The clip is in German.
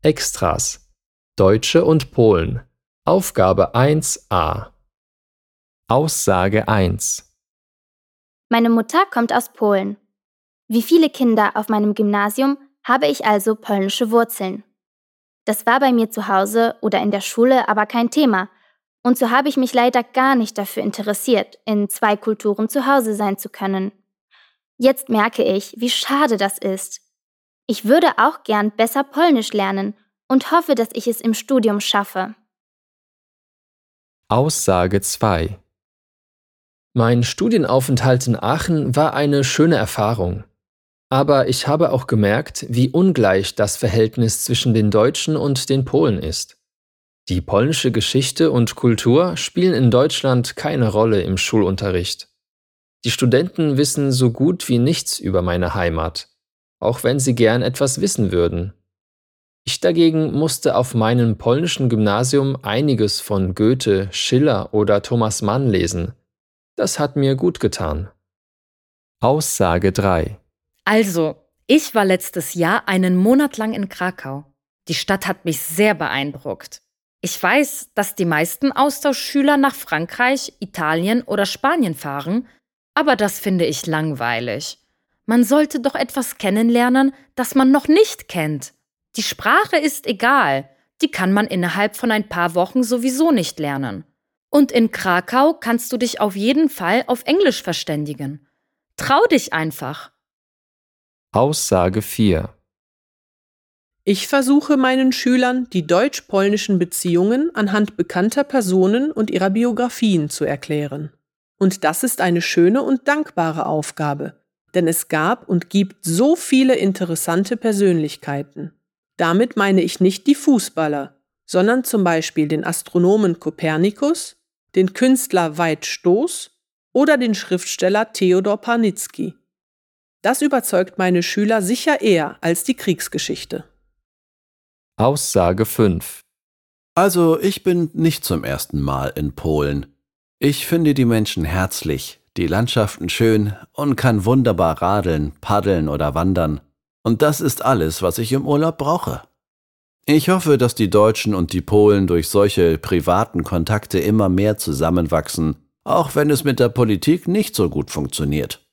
Extras. Deutsche und Polen. Aufgabe 1a. Aussage 1. Meine Mutter kommt aus Polen. Wie viele Kinder auf meinem Gymnasium habe ich also polnische Wurzeln. Das war bei mir zu Hause oder in der Schule aber kein Thema. Und so habe ich mich leider gar nicht dafür interessiert, in 2 Kulturen zu Hause sein zu können. Jetzt merke ich, wie schade das ist. Ich würde auch gern besser Polnisch lernen und hoffe, dass ich es im Studium schaffe. Aussage 2. Mein Studienaufenthalt in Aachen war eine schöne Erfahrung. Aber ich habe auch gemerkt, wie ungleich das Verhältnis zwischen den Deutschen und den Polen ist. Die polnische Geschichte und Kultur spielen in Deutschland keine Rolle im Schulunterricht. Die Studenten wissen so gut wie nichts über meine Heimat, auch wenn sie gern etwas wissen würden. Ich dagegen musste auf meinem polnischen Gymnasium einiges von Goethe, Schiller oder Thomas Mann lesen. Das hat mir gut getan. Aussage 3. Also, ich war letztes Jahr einen Monat lang in Krakau. Die Stadt hat mich sehr beeindruckt. Ich weiß, dass die meisten Austauschschüler nach Frankreich, Italien oder Spanien fahren, aber das finde ich langweilig. Man sollte doch etwas kennenlernen, das man noch nicht kennt. Die Sprache ist egal, die kann man innerhalb von ein paar Wochen sowieso nicht lernen. Und in Krakau kannst du dich auf jeden Fall auf Englisch verständigen. Trau dich einfach. Aussage 4. Ich versuche meinen Schülern, die deutsch-polnischen Beziehungen anhand bekannter Personen und ihrer Biografien zu erklären. Und das ist eine schöne und dankbare Aufgabe, denn es gab und gibt so viele interessante Persönlichkeiten. Damit meine ich nicht die Fußballer, sondern zum Beispiel den Astronomen Kopernikus, den Künstler Veit Stoß oder den Schriftsteller Theodor Parnitzky. Das überzeugt meine Schüler sicher eher als die Kriegsgeschichte. Aussage 5. Also, ich bin nicht zum ersten Mal in Polen. Ich finde die Menschen herzlich, die Landschaften schön und kann wunderbar radeln, paddeln oder wandern. Und das ist alles, was ich im Urlaub brauche. Ich hoffe, dass die Deutschen und die Polen durch solche privaten Kontakte immer mehr zusammenwachsen, auch wenn es mit der Politik nicht so gut funktioniert.